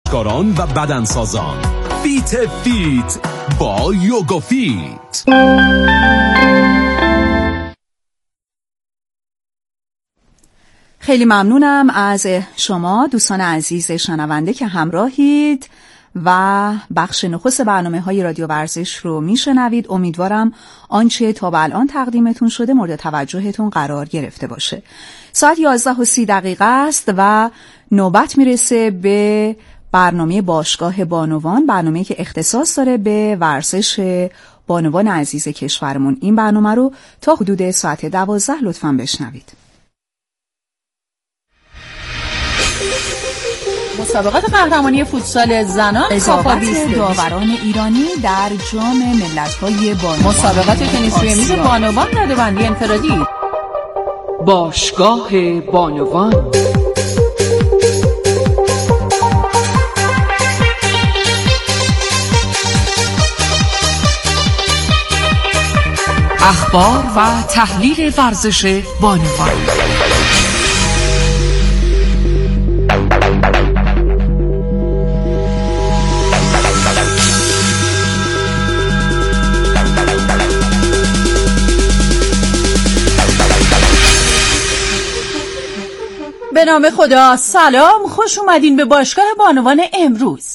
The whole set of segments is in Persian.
ورزشکاران و بدنسازان. فیت با یوگا فیت. خیلی ممنونم از شما دوستان عزیز شنونده که همراهید و بخش نخست برنامه‌های رادیو ورزش رو میشنوید. امیدوارم آنچه تا به الان تقدیمتون شده مورد توجهتون قرار گرفته باشه. ساعت 11:30 است و نوبت میرسه به برنامه باشگاه بانوان، برنامه‌ای که اختصاص داره به ورزش بانوان عزیز کشورمون. این برنامه رو تا حدود ساعت 12 لطفاً بشنوید. مسابقات قهرمانی فوتسال زنان قضاوت داوران ایرانی در جام ملت‌های بانوان، مسابقات تنیس روی میز بانوان رده‌بندی انفرادی، باشگاه بانوان، اخبار و تحلیل ورزش بانوان. به نام خدا. سلام، خوش اومدین به باشگاه بانوان امروز.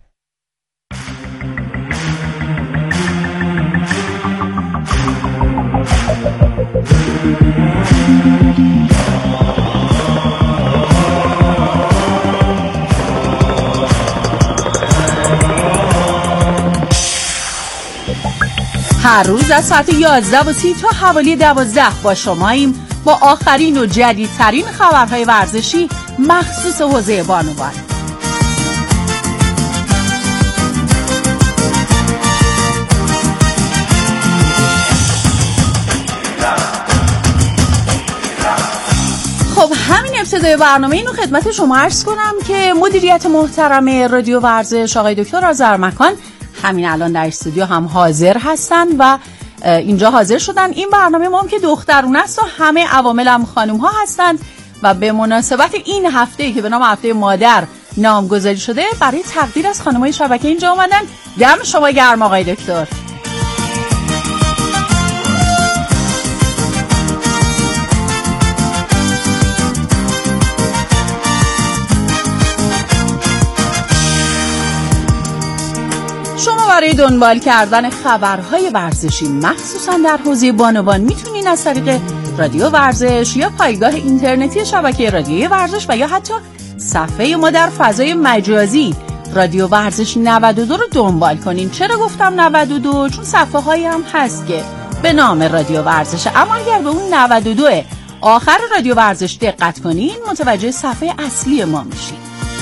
هر روز از ساعت 11:30 تا حوالی 12 با شماییم با آخرین و جدیدترین خبرهای ورزشی مخصوص حوزه بانوان. خب همین ابتدای برنامه اینو خدمت شما عرض کنم که مدیریت محترم رادیو ورزش آقای دکتر آذرمکان همین الان در استودیو هم حاضر هستن و اینجا حاضر شدن. این برنامه ما هم که دخترونه است و همه عوامل هم خانم ها هستند و به مناسبت این هفته که به نام هفته مادر نامگذاری شده برای تقدیر از خانم های شبکه اینجا آمدن. دم شما گرم آقای دکتر. برای دنبال کردن خبرهای ورزشی مخصوصا در حوزه بانوان میتونین از طریق رادیو ورزش یا پایگاه اینترنتی شبکه رادیوی ورزش و یا حتی صفحه ما در فضای مجازی رادیو ورزش 92 رو دنبال کنین. چرا گفتم 92؟ چون صفحه هایی هم هست که به نام رادیو ورزش، اما اگر به اون 92 آخر رادیو ورزش دقت کنین متوجه صفحه اصلی ما میشین.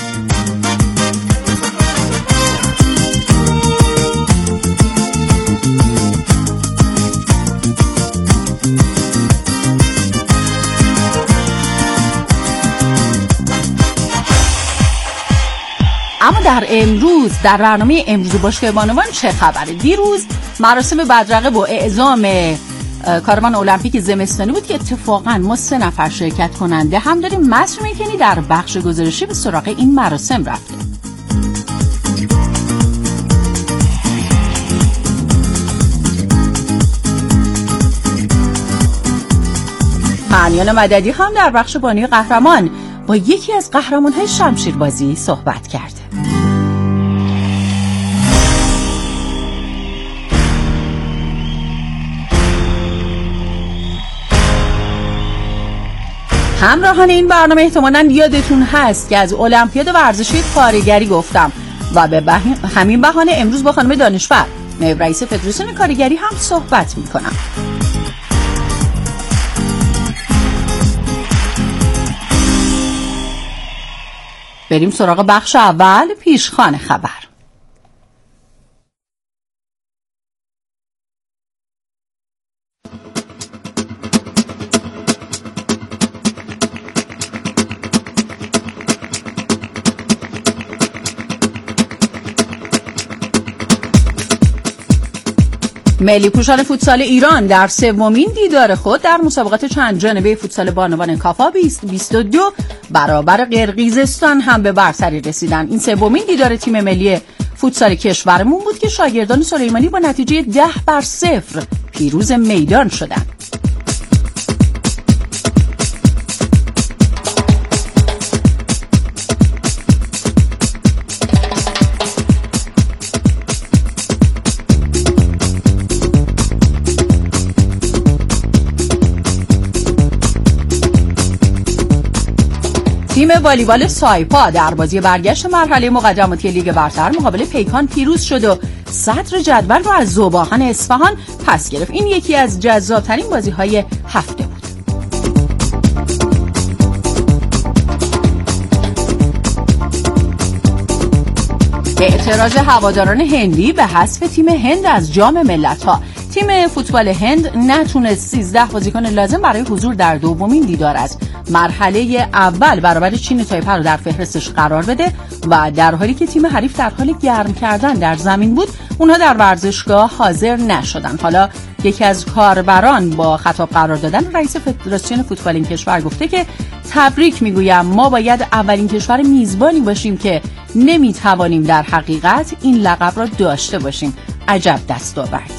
اما در برنامه امروز باشگاه بانوان چه خبره؟ دیروز مراسم بدرقه با اعزام کاروان المپیک زمستانی بود که اتفاقا ما 3 نفر شرکت کننده هم داریم. مصر میکنی در بخش گزارشی به سراغ این مراسم رفته. معنیان مددی هم در بخش بانی قهرمان با یکی از قهرمان‌های شمشیربازی صحبت کرده. همراهان این برنامه احتمالاً یادتون هست که از المپیاد ورزشی کارگری گفتم و به همین بهانه امروز با خانم دانشور نایب رئیس فدراسیون کارگری هم صحبت می‌کنم. بریم سراغ بخش اول، پیشخوان خبر. ملی پوشان فوتسال ایران در سومین دیدار خود در مسابقات چند جانبه فوتسال بانوان کافا 2022 برابر قرقیزستان هم به برتری رسیدن. این سومین دیدار تیم ملی فوتسال کشورمون بود که شاگردان سلیمانی با نتیجه 10-0 پیروز میدان شدند. تیم والیبال سایپا در بازی برگشت مرحله مقدماتی لیگ برتر مقابل پیکان پیروز شد و صدر جدول رو از ذوباهن اصفهان پس گرفت. این یکی از جذاب‌ترین بازی‌های هفته بود. اعتراض هواداران هندی به حذف تیم هند از جام ملت‌ها. تیم فوتبال هند نتونست 13 بازیکن لازم برای حضور در دومین دیدار از مرحله اول برابر چین تایپه رو در فهرستش قرار بده و در حالی که تیم حریف در حال گرم کردن در زمین بود، اونها در ورزشگاه حاضر نشدن. حالا یکی از کاربران با خطاب قرار دادن رئیس فدراسیون فوتبال این کشور گفته که تبریک میگویم، ما باید اولین کشور میزبانی باشیم که نمیتوانیم در حقیقت این لقب را داشته باشیم. عجب دستاوردی.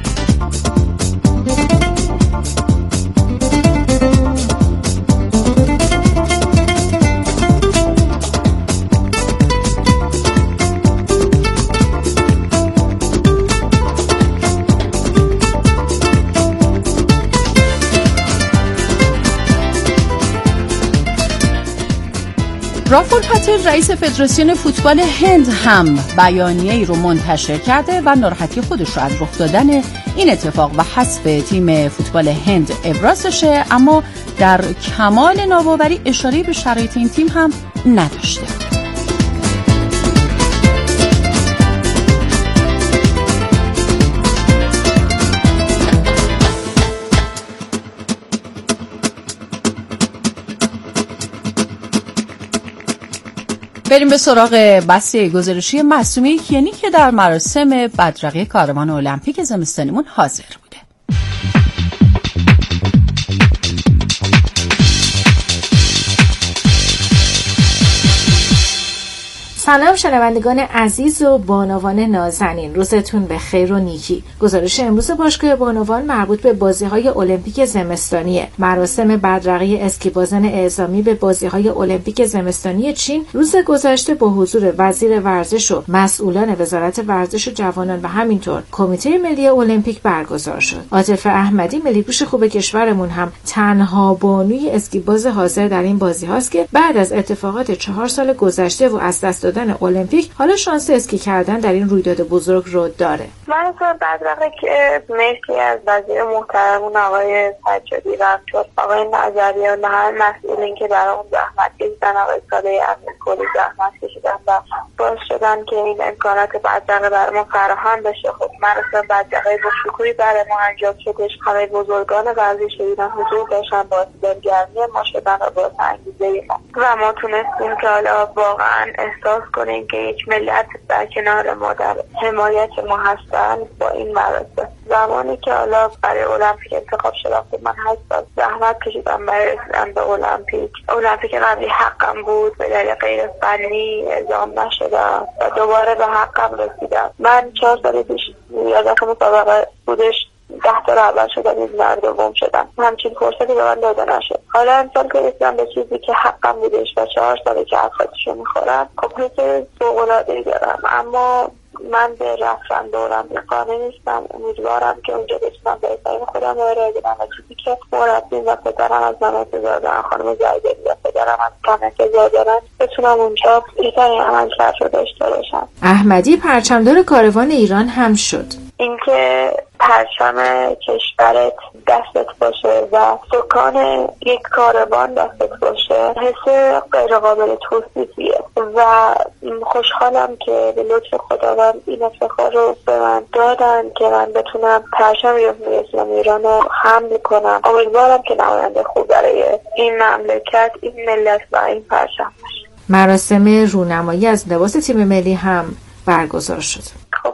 رافول پاتل رئیس فدراسیون فوتبال هند هم بیانیه‌ای رو منتشر کرده و ناراحتی خودش رو از رخ دادن این اتفاق و حذف تیم فوتبال هند ابراز داشته، اما در کمال ناباوری اشاره به شرایط این تیم هم نداشته. بریم به سراغ بسته گزارشی معصومه کیانی که در مراسم بدرقه کاروان المپیک زمستانیمون حاضر بوده. سلام شنوندگان عزیز و بانوان نازنین، روزتون به خیر و نیکی. گزارش امروز باشگاه بانوان مربوط به بازی‌های المپیک زمستانی. مراسم بدرقه اسکیبازان اعزامی به بازی‌های المپیک زمستانی چین روز گذشته با حضور وزیر ورزش و مسئولان وزارت ورزش و جوانان و همینطور کمیته ملی المپیک برگزار شد. عاطفه احمدی ملی‌پوش خوب کشورمون هم تنها بانوی اسکیباز حاضر در این بازی‌هاست که بعد از اتفاقات 4 سال گذشته و از دست المپیک حالا شانس اسکی کردن در این رویداد بزرگ رو داره. من بدرقه که مرسی از وزیر محترمون آقای سجادی و همچنین آقای نظریان و همه مسئولین که برای اون زحمت کشیدن، آقای ساله امیرکلی زحمت کشیدن و باعث شدن که این امکانات بدرقه برای ما فراهم بشه. خب مراسم بدرقه با شکوهی برای ما انجام شدش. همه بزرگان ورزش ایران حضور داشتن، باعث گرمی ما شدن و باعث انگیزه ما و ما تونستیم که حالا واقعا احساس کنیم که یک ملت در کنار ما در حمایت ما هستن با این مراسم. زمانی که حالا برای المپیک انتخاب شدم که من 8 سال زحمت کشیدم برای رسیدن به المپیک قبلی حقم بود، به دلیل غیر فنی اعزام نشدم و دوباره به حقم رسیدم. من 4 سال پیش یادم مسابقه بودش 10 تا اول شدم، این دوم شدم، همچین فرصتی به من داده نشد. حالا امسال که رسیدم به چیزی که حقم بودش و 4 ساله که عقدشو میخورم، خب حس فوق‌العاده‌ای دارم، اما من به رفتن دورم قانع نیستم. امیدوارم که اونجا بتونم به احسان خودم ارائه بدم و چیزی که مربی و پدرم از من انتظار دارن، خانم زیدی و پدرم از من انتظار دارن، بتونم اونجا یه عملکرد رو داشته باشم. احمدی پرچمدار کاروان ایران هم شد. اینکه پرچم کشورت دستت باشه و سکان یک کاروان دستت باشه حس غیر قابل توصیفیه و خوشحالم که به لطف خداوند این افتخار رو به من دادن که من بتونم پرچم جمهوری اسلامی ایران رو حمل کنم. امیدوارم که نماینده خوب برای این مملکت، این ملت و این پرچم باشه. مراسم رونمایی از لباس تیم ملی هم برگزار شد. خب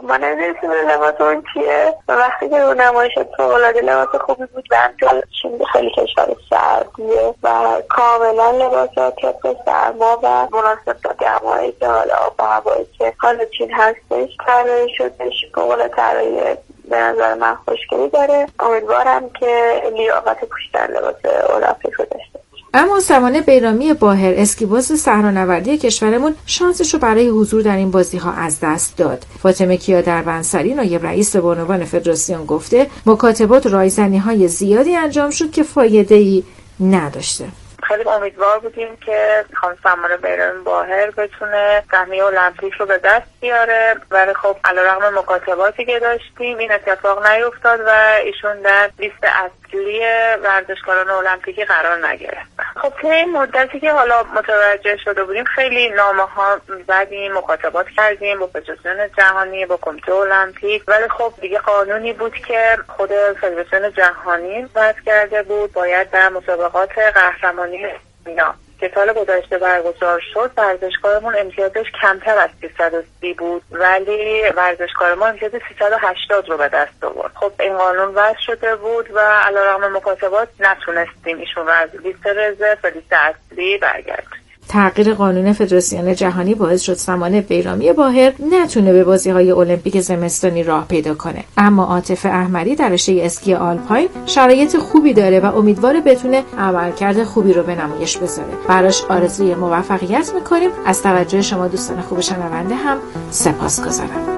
خب ما نمی‌دونستیم لباس اون چیه و وقتی که رو نمایش فوق‌العاده لباس خوبی بود و همچنان چین خیلی کشور سردیه و کاملا لباسات طبق سرما و مناسب با دمایی که حالا آب و هوایی که حالا چین هستش طراحی شدش. فوق‌العاده طراحی به نظر من خوشگلی داره. امیدوارم که لیاقت پوشیدن لباس المپیک رو داشته. اما سمانه بیرامی باهر اسکیباز صحرانوردی کشورمون شانسش رو برای حضور در این بازی‌ها از دست داد. فاطمه کیا دربندسری نایب رئیس بانوان فدراسیون گفته مکاتبات و رایزنی‌های زیادی انجام شد که فایده‌ای نداشته. خیلی امیدوار بودیم که خانم سمانه بیرامی باهر بتونه سهمیه المپیک رو به دست بیاره، ولی خب علیرغم مکاتباتی که داشتیم این اتفاق نیفتاد و ایشون در لیست اصلی ورزشکاران المپیکی قرار نگرفت. خب طی این مدتی که حالا متوجه شده بودیم خیلی نامه‌ها زدیم، مکاتبات کردیم با فدراسیون جهانی، با کمیته المپیک، ولی خب دیگه قانونی بود که خود فدراسیون جهانی وضع کرده بود باید در مسابقات قهرمانی اینا که سال گذشته برگزار شد ورزشکارمون امتیازش کمتر از 330 بود، ولی ورزشکار ما امتیاز 380 رو به دست آورد. خب این قانون وضع شده بود و علیرغم مکاتبات نتونستیم ایشون رو از لیست رزرو به لیست اصلی برگردونیم. تغییر قانون فدراسیون جهانی باعث شد سمانه بیرامی باهر نتونه به بازی‌های المپیک زمستانی راه پیدا کنه. اما عاطفه احمدی در رشته اسکی آلپاین شرایط خوبی داره و امیدواره بتونه عملکرد خوبی رو به نمایش بذاره. براش آرزوی موفقیت می‌کنیم. از توجه شما دوستان خوب شنونده هم سپاسگزارم.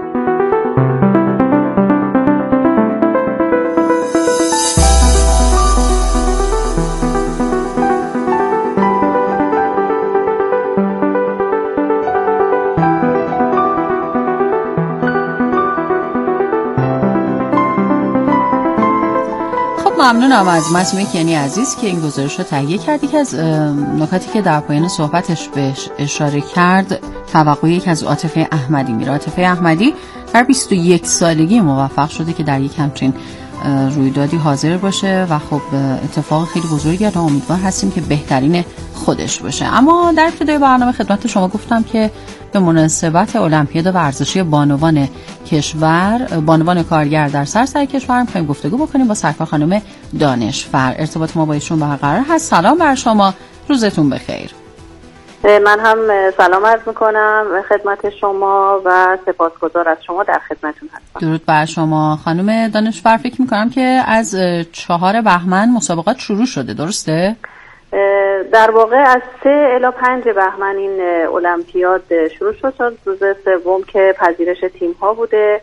ممنونم از مسئول کیانی عزیز که این گزارش رو تهیه کرد. یکی از نکاتی که در پایان صحبتش بهش اشاره کرد توقع یک از عاطفه احمدی میره. عاطفه احمدی در 21 سالگی موفق شده که در یک همچین رویدادی حاضر باشه و خب اتفاق خیلی بزرگی و امیدوار هستیم که بهترین خودش باشه. اما در ابتدای برنامه خدمت شما گفتم که به مناسبت المپیاد ورزشی بانوان کشور، بانوان کارگر در سراسر کشور می‌خوایم گفتگو بکنیم با سرکار خانم دانشفر. ارتباط ما با ایشون برقرار هست. سلام بر شما، روزتون بخیر. من هم سلام عرض میکنم خدمت شما و سپاسگزار از شما در خدمتون هستم. درود بر شما خانم دانشفر. فکر میکنم که از 4 بهمن مسابقات شروع شده، درسته؟ در واقع از 3 الی 5 بهمن این المپیاد شروع شد. روز سوم که پذیرش تیم ها بوده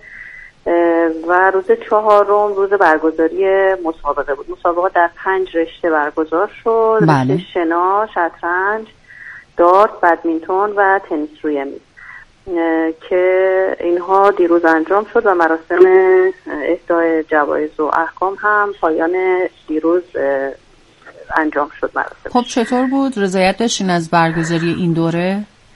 و روز 4 روز برگزاری مسابقه بود. مسابقه در 5 رشته برگزار شد. بله. رشته شنا، شطرنج، دارت، بدمینتون و تنیس روی میز که اینها دیروز انجام شد و مراسم اهدای جوایز و احکام هم پایان دیروز انجام شد مراسم. خب چطور بود؟ رضایت داشتین از برگزاری این دوره؟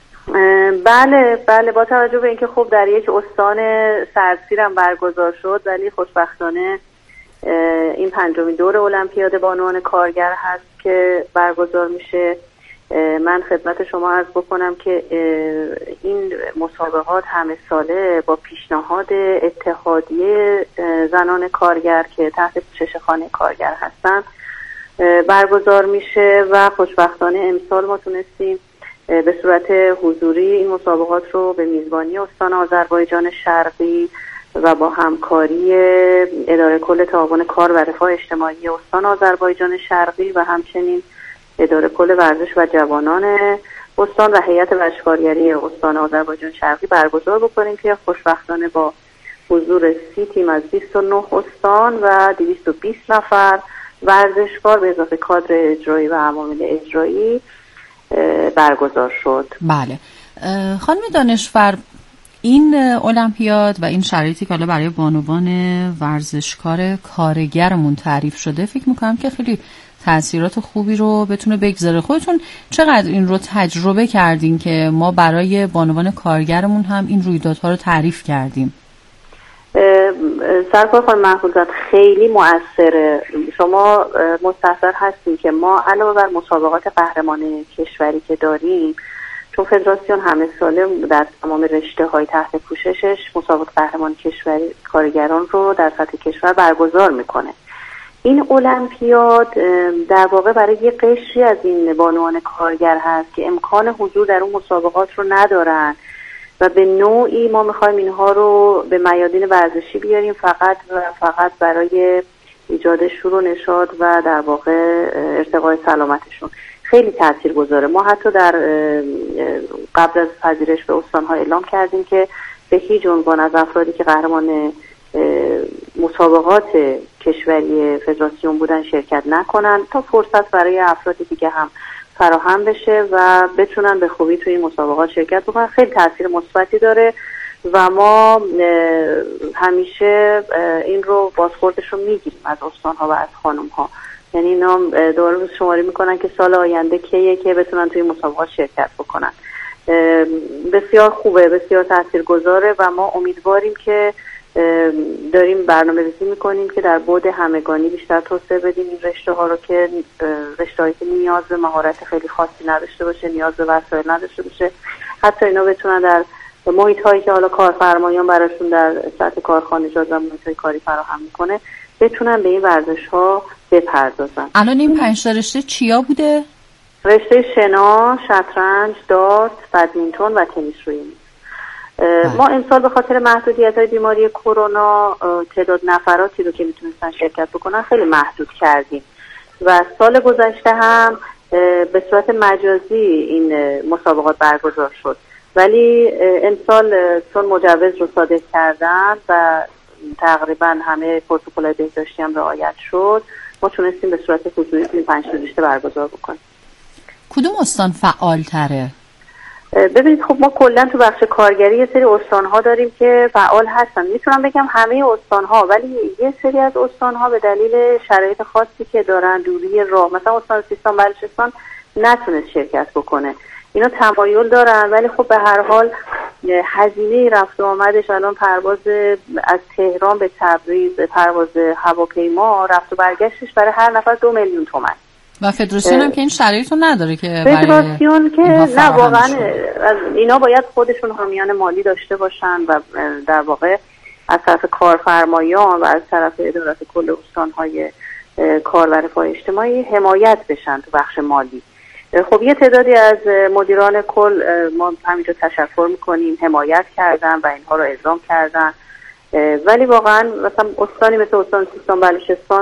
بله با توجه به اینکه خب در یک استان سردسیرم برگزار شد، ولی خوشبختانه این 5مین دور المپیاد بانوان کارگر هست که برگزار میشه. من خدمت شما عرض بکنم که این مسابقات همه ساله با پیشنهاد اتحادیه زنان کارگر که تحت پوشش خانه کارگر هستن برگزار میشه و خوشبختانه امسال ما تونستیم به صورت حضوری این مسابقات رو به میزبانی استان آذربایجان شرقی و با همکاری اداره کل تعاون کار و رفاه اجتماعی استان آذربایجان شرقی و همچنین اداره کل ورزش و جوانان استان و هیئت ورزشکارگری استان آذربایجان شرقی برگزار بکنیم که خوشبختانه با حضور 30 تیم از 29 استان و 220 نفر ورزشکار به اضافه کادر اجرایی و عوامل اجرایی برگزار شد. بله خانم دانشفر، این المپیاد و این شرایطی که حالا برای بانوان ورزشکار کارگرمون تعریف شده فکر میکنم که خیلی تأثیرات خوبی رو بتونه بگذاره. خودتون چقدر این رو تجربه کردین که ما برای بانوان کارگرمون هم این رویدادها رو تعریف کردیم؟ سرکار خانم محفوظات خیلی مؤثره. شما مستحضر هستین که ما علاوه بر مسابقات قهرمان کشوری که داریم چون فدراسیون همه ساله در تمام رشته‌های تحت پوششش مسابقات قهرمان کشوری کارگران رو در سطح کشور برگزار میکنه. این المپیاد در واقع برای یه قشری از این بانوان کارگر هست که امکان حضور در اون مسابقات رو ندارن و به نوعی ما میخوایم اینها رو به میادین ورزشی بیاریم فقط و فقط برای ایجاد شور و نشاط و در واقع ارتقای سلامتشون. خیلی تاثیرگذاره. ما حتی در قبل از پذیرش به استان‌ها اعلام کردیم که به هیچ عنوان از افرادی که قهرمان مسابقات کشوری فدراسیون بودن شرکت نکنن تا فرصت برای افراد دیگه هم فراهم بشه و بتونن به خوبی توی این مسابقات شرکت بکنن. خیلی تاثیر مثبتی داره و ما همیشه این رو بازخوردش رو میگیریم از استان‌ها و از خانم‌ها. یعنی اینا دوباره روز شماری میکنن که سال آینده کیه که بتونن توی مسابقات شرکت بکنن. بسیار خوبه، بسیار تاثیرگذاره و ما امیدواریم که داریم برنامه‌ریزی میکنیم که در بعد همگانی بیشتر توسعه بدیم این رشته‌ها رو که رشته‌هایی که نیاز به مهارت خیلی خاصی نداشته باشه، نیاز به وسایل نداشته باشه، حتی اینا بتونن در محیط‌هایی که حالا کارفرمایان براشون در سطح کارخانجات و محیط‌های کاری فراهم میکنه بتونن به این ورزش‌ها بپردازن. الان این 5 رشته چیا بوده؟ رشته شنا، شطرنج، دارت، بدمینتون و تنیس روی میز. ما امسال به خاطر محدودیت‌های بیماری کرونا تعداد نفراتی رو که میتونستن شرکت بکنن خیلی محدود کردیم و سال گذشته هم به صورت مجازی این مسابقات برگزار شد، ولی امسال چون مجوز رو صادر کردن و تقریبا همه پروتکل‌های بهداشتی هم رعایت شد ما تونستیم به صورت حضوری این 5 رشته برگزار بکنیم. کدوم استان فعال تره؟ ببینید خب ما کلا تو بخش کارگری یه سری استان‌ها داریم که فعال هستن. میتونم بگم همه استان‌ها، ولی یه سری از استان‌ها به دلیل شرایط خاصی که دارن، دوری راه، مثلا استان سیستان بلوچستان نتونست شرکت بکنه. اینا تمایل دارن ولی خب به هر حال هزینه رفت و آمدش الان پرواز از تهران به تبریز، پرواز هواپیما رفت و برگشتش برای هر نفر 2 میلیون تومان. و فدراسیون هم که این شرایط رو نداره که فدراسیون که نه، واقعا اینا باید خودشون حامیان مالی داشته باشن و در واقع از طرف کارفرمایان و از طرف ادارات کل استان‌های کار و رفاه اجتماعی حمایت بشن تو بخش مالی. خب یه تعدادی از مدیران کل ما همینجا تشکر میکنیم حمایت کردن و اینها رو اعزام کردن، ولی واقعا مثلا استانی مثل استان سیستان بلوچستان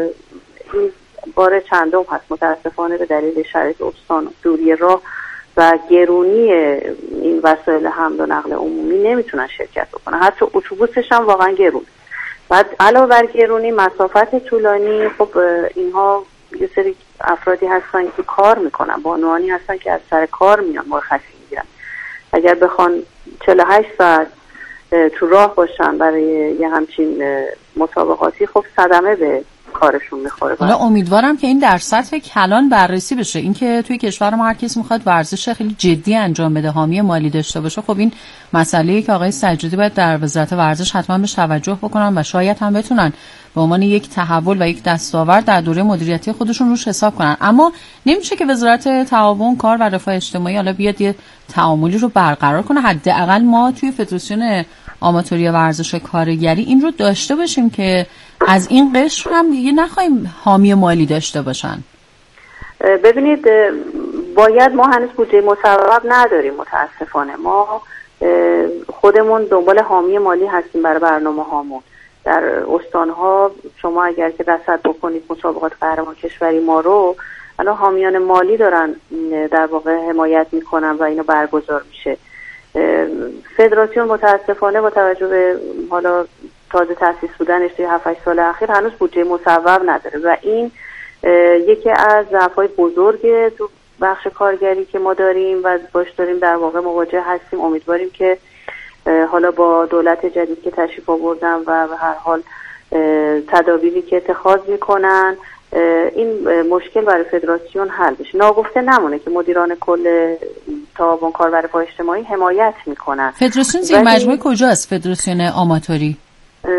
این بار چندم هست متاسفانه به دلیل شرایط استان، دوری راه و گرونی این وسایل حمل و نقل عمومی نمیتونن شرکت بکنن. حتی اتوبوسش هم واقعا گرون. بعد علاوه بر گرونی مسافت طولانی، خب اینها یه سری افرادی هستن که کار میکنن، بانوانی هستن که از سر کار میان مرخصی میگیرن. اگر بخوان 48 ساعت تو راه باشن برای یه همچین مسابقاتی خب صدمه به کارشون میخوره. حالا امیدوارم که این در سطح کلان بررسی بشه. این که توی کشور ما هر کسی میخواد ورزش خیلی جدی انجام بده، حامی مالی داشته باشه، خب این مسئله‌ای که آقای سجادی باید در وزارت ورزش حتما بهش توجه بکنن و شاید هم بتونن به عنوان یک تحول و یک دستاورد در دوره مدیریتی خودشون روش حساب کنن. اما نمیشه که وزارت تعاون، کار و رفاه اجتماعی حالا بیاد یه تعاملی رو برقرار کنه؟ حداقل ما توی فدراسیون آماتوری ورزش کارگری این رو داشته باشیم که از این قشر هم دیگه نخواهیم حامی مالی داشته باشن. ببینید باید، ما هنوز بودجه مصوب نداریم متاسفانه. ما خودمون دنبال حامی مالی هستیم برای برنامه هامون. در استانها شما اگر که رصد بکنید مسابقات قهرمان کشوری ما رو، الان حامیان مالی دارن در واقع حمایت میکنن و اینو برگزار میشه. فدراسیون متاسفانه با توجه به حالا تازه تأسیس بودنش توی 7-8 سال اخیر هنوز بودجه مصوب نداره و این یکی از ضعف‌های بزرگ تو بخش کارگری که ما داریم و باش داریم در واقع مواجه هستیم. امیدواریم که حالا با دولت جدید که تشریف آوردن و به هر حال تدابیری که اتخاذ میکنن این مشکل برای فدراسیون حل بشه. ناگفته نمونه که مدیران کل تعاون کار و رفاه اجتماعی حمایت میکنن. فدراسیون زیر مجموعه کجاست؟ فدراسیون آماتوری؟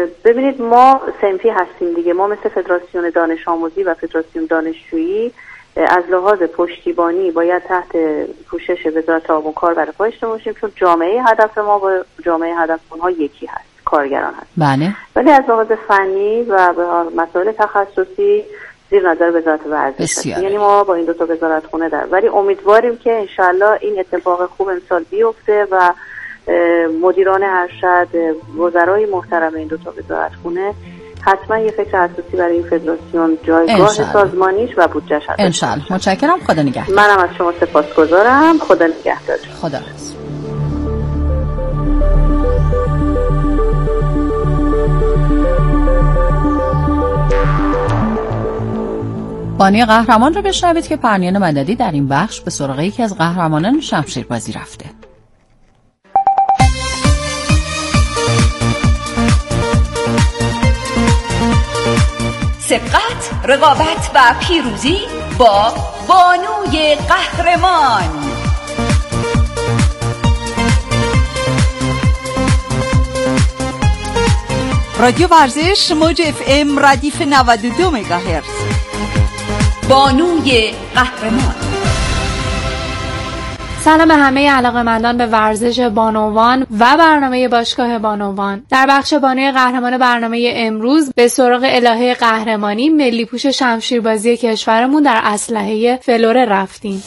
ببینید ما صنفی هستیم دیگه. ما مثل فدراسیون دانش آموزی و فدراسیون دانشجویی از لحاظ پشتیبانی باید تحت پوشش وزارت تعاون و کار برپا داشته باشیم، چون جامعه هدف ما با جامعه هدف اونها یکی هست، کارگران هست. بله. ولی از لحاظ فنی و به مسائل تخصصی زیر نظر وزارت ورزش هست. یعنی ما با این دو تا وزارت خونه ولی امیدواریم که انشالله این اتفاق خوب امسال بیفته و مدیران ارشد، وزرای محترم این دو تا وزارت خونه حتما یه فکر اساسی برای این فدراسیون جایگاه سازمانیش و بودجه‌اش هست. انشالله. متشکرم. خدا نگهدار. منم از شما سپاسگزارم. خدا نگهدار. خدا حافظ. بانی قهرمان رو بشنوید که پرنیان مددی در این بخش به سراغ یکی از قهرمانان شمشیربازی رفته. سبقت، رقابت و پیروزی با بانوی قهرمان. رادیو ورزش موج اف ام ردیف 92 مگاهرتز. بانوی قهرمان. سلام به همه علاقه‌مندان به ورزش بانوان و برنامه باشگاه بانوان. در بخش بانوی قهرمان برنامه امروز به سراغ الهه قهرمانی ملی پوش شمشیربازی کشورمون در اسلحه فلوره رفتیم.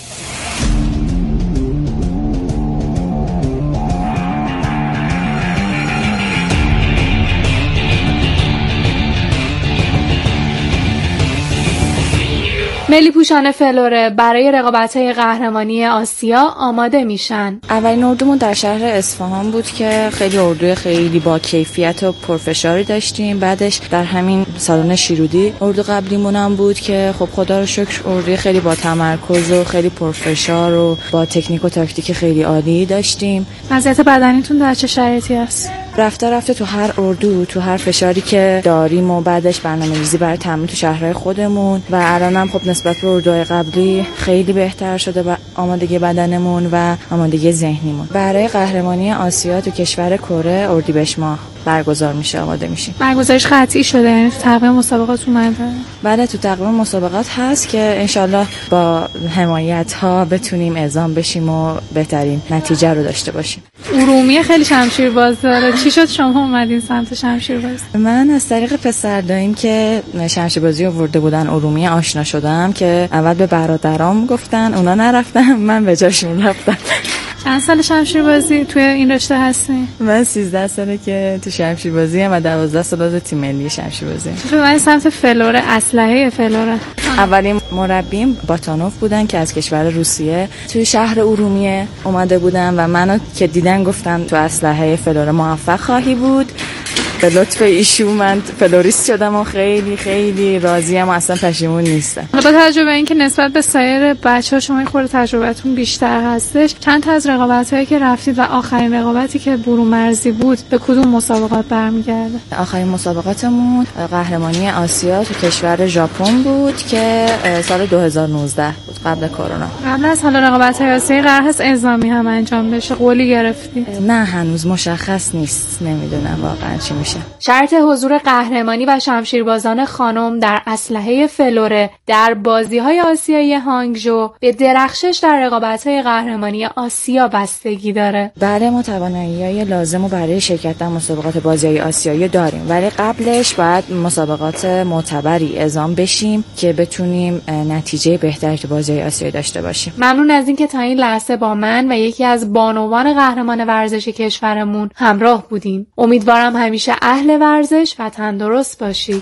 ملی پوشان فلوره برای رقابت‌های قهرمانی آسیا آماده میشن. اولین اردومون در شهر اصفهان بود که خیلی اردوی خیلی با کیفیت و پرفشاری داشتیم. بعدش در همین سالن شیرودی اردو قبلیمون هم بود که خب خدا رو شکر اردوی خیلی با تمرکز و خیلی پرفشار و با تکنیک و تاکتیک خیلی عالی داشتیم. وضعیت بدنیتون در چه شرایطی است؟ رفته تو هر اردو، تو هر فشاری که داریم و بعدش برنامه‌ریزی برای تمرین تو شهرهای خودمون و الانم خب نسبت به اردوهای قبلی خیلی بهتر شده آمادگی بدنمون و آمادگی ذهنیمون. برای قهرمانی آسیا تو کشور کره اردیبهشت ماه برگزار میشه، آماده میشیم. برگزارش قطعی شده، یعنی تو تقویم مسابقات اومده؟ بله تو تقویم مسابقات هست که انشالله با حمایت ها بتونیم اعزام بشیم و بهترین نتیجه رو داشته باشیم. ارومیه خیلی شمشیرباز داره، چی شد شما اومدین سمت شمشیربازی؟ من از طریق پسر داییم که شمشیربازی آورده بودن ارومیه آشنا شدم که اول به برادرام گفتن، اونا نرفتن، من به جاشون رفتم. چند سال شمشیربازی توی این رشته هستی؟ من 13 ساله که تو شمشیربازی ام و 12 سال از تیم ملی شمشیربازی. تو من سمت فلوره، اسلحه فلوره. اولین مربیم باتانوف بودن که از کشور روسیه توی شهر ارومیه اومده بودن و منو که دیدن گفتن تو اسلحه فلوره موفق خواهی بود. به لطف ایشون من فلوریست شدم و خیلی خیلی راضیم و اصلا پشیمون نیستم. با توجه به اینکه نسبت به سایر بچه‌ها شما خورده تجربتون بیشتر هستش، چند تا از رقابت‌هایی که رفتید و آخرین رقابتی که برون مرزی بود به کدوم مسابقات برمیگرده؟ آخرین مسابقاتمون قهرمانی آسیا تو کشور ژاپن بود که سال 2019 بود، قبل کرونا. قبل از حالا رقابت‌های آسیایی قرار هست اعزامی هم انجام بشه، قولی گرفتید؟ نه هنوز مشخص نیست، نمیدونم واقعا چی میشه. شرط حضور قهرمانی و شمشیربازان خانم در اسلحه فلوره در بازی‌های آسیایی هانگژو به درخشش در رقابت‌های قهرمانی آسیا بستگی داره. بله ما توانایی‌های لازم رو برای شرکت در مسابقات بازی‌های آسیایی داریم، ولی قبلش باید مسابقات معتبری اعزام بشیم که بتونیم نتیجه بهتری تو بازی‌های آسیایی داشته باشیم. ممنون از اینکه تا این لحظه با من و یکی از بانوان قهرمان ورزشی کشورمون همراه بودین. امیدوارم همیشه اهل ورزش و تندرست باشید.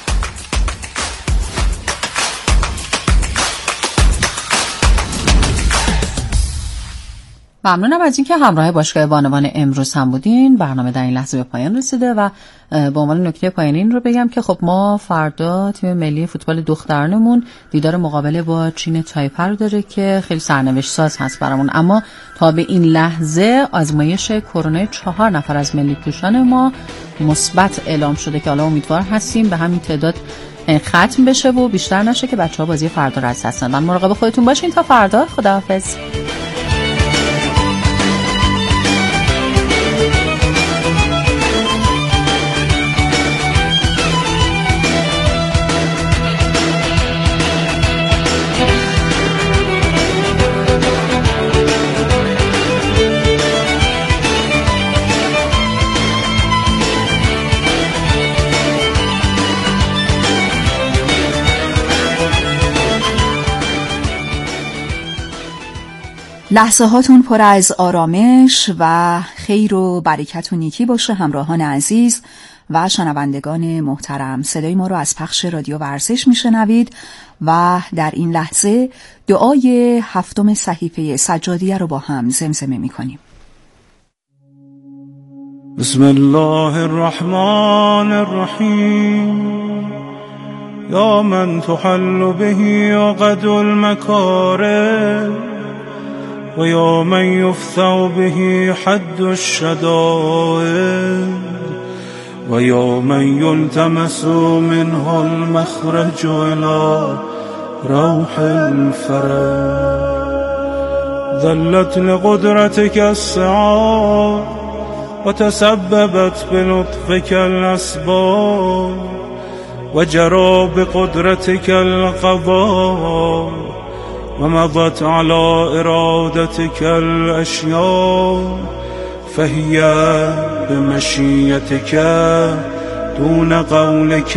ممنونم از اینکه همراه باشگاه بانوان امروز هم بودین. برنامه در این لحظه به پایان رسیده و به عنوان نکته پایانی این رو بگم که خب ما فردا تیم ملی فوتبال دخترانمون دیدار مقابله با چین تایپه رو داره که خیلی سرنوشت ساز هست برامون، اما تا به این لحظه آزمایش کرونا 4 نفر از ملی پوشان ما مثبت اعلام شده که حالا امیدوار هستیم به همین تعداد ختم بشه و بیشتر نشه که بچه‌ها بازی فردا رو از دست ندن. مراقب خودتون باشین تا فردا. خداحافظ. لحظه هاتون پر از آرامش و خیر و برکت و نیکی باشه همراهان عزیز و شنوندگان محترم. صدای ما رو از پخش رادیو ورزش میشنوید و در این لحظه دعای 7 صحیفه سجادیه رو با هم زمزمه میکنیم. بسم الله الرحمن الرحیم یا من تحل به عقد المکاره و یا من یفتح به حد الشدائد و یا من یلتمس منه المخرج الى روح الفرج ذلت لقدرتك السعاد و تسببت بلطفك الاسباب و جرى بقدرتك القضاء و مضت على ارادتك الاشیاء فهي بمشیتك دون قولك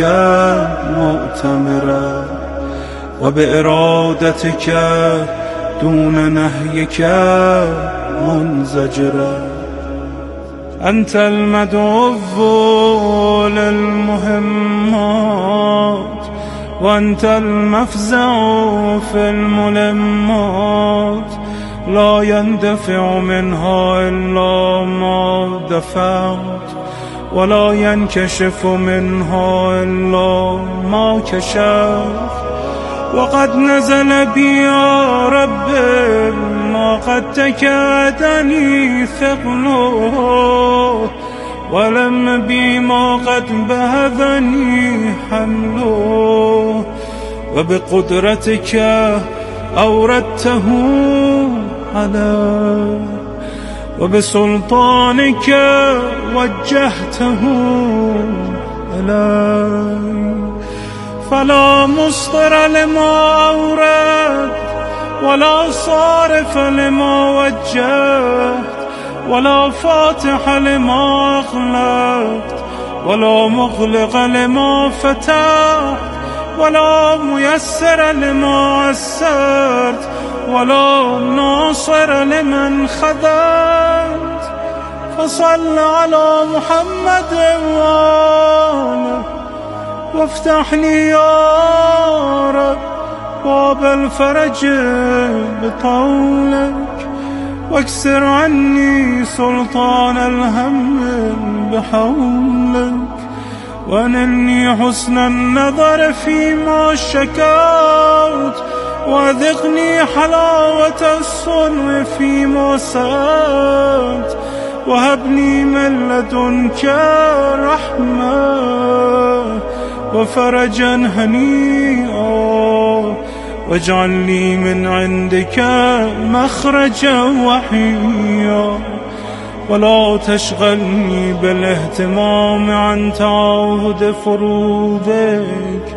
مؤتمرة و بارادتك دون نهيك منزجرة أنت المدعو للمهمات وأنت المفزع في الملمات لا يندفع منها إلا ما دفعت ولا ينكشف منها إلا ما كشفت وقد نزل بي يا رب ما قد تكادني ثقله ولم بي ما قد بهذني حمله وبقدرتك أوردته علي وبسلطانك وجهته إلي فلا مصدر لما أورد ولا صارف لما وجهت ولا فاتح لما أغلقت ولا مغلق لما فتحت ولا ميسر لما عسرت ولا ناصر لمن خذلت فصل على محمد وآله وافتح لي يا رب باب الفرج بطولك واكسر عني سلطان الهم بحولك وانني حسن النظر فيما شكوت وذقني حلاوة الصنع فيما سألت وهبني من لدنك رحمة وفرجا هنيئا واجعل لي من عندك مخرجا وحيا ولا تشغلني بالاهتمام عن تعاهد فروضك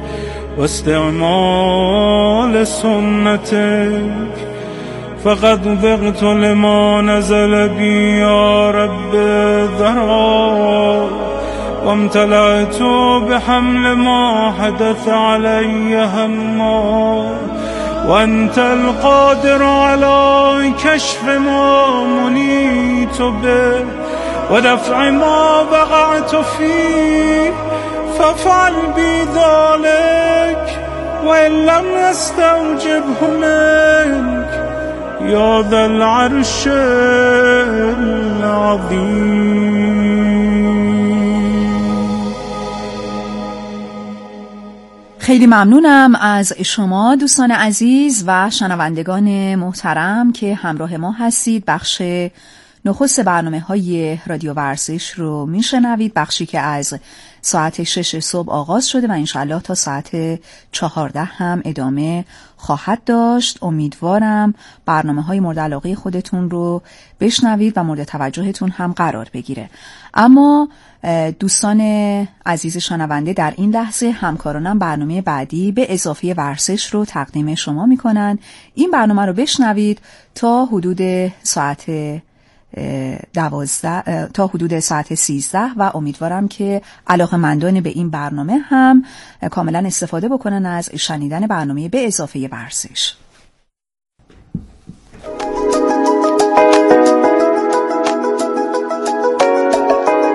واستعمال سنتك فقد ضغط لما نزل بي يا رب ذرا وامتلأت بحمل ما حدث علي هما وأنت القادر على كشف ما منيت به ودفع ما وقعت فيه فافعل بي ذلك وإن لم يستوجبه منك يا ذا العرش العظيم. خیلی ممنونم از شما دوستان عزیز و شنوندگان محترم که همراه ما هستید. بخش نخست برنامه‌های رادیو ورزش رو میشنوید، بخشی که از ساعت 6 صبح آغاز شده و انشالله تا ساعت 14 هم ادامه خواهد داشت. امیدوارم برنامه‌های مورد علاقه خودتون رو بشنوید و مورد توجهتون هم قرار بگیره. اما دوستان عزیز شنونده، در این لحظه همکارانم برنامه بعدی به اضافه ورزش رو تقدیم شما میکنن. این برنامه رو بشنوید تا حدود ساعت 13 و امیدوارم که علاقه‌مندان به این برنامه هم کاملا استفاده بکنن از شنیدن برنامه به اضافه ورزش.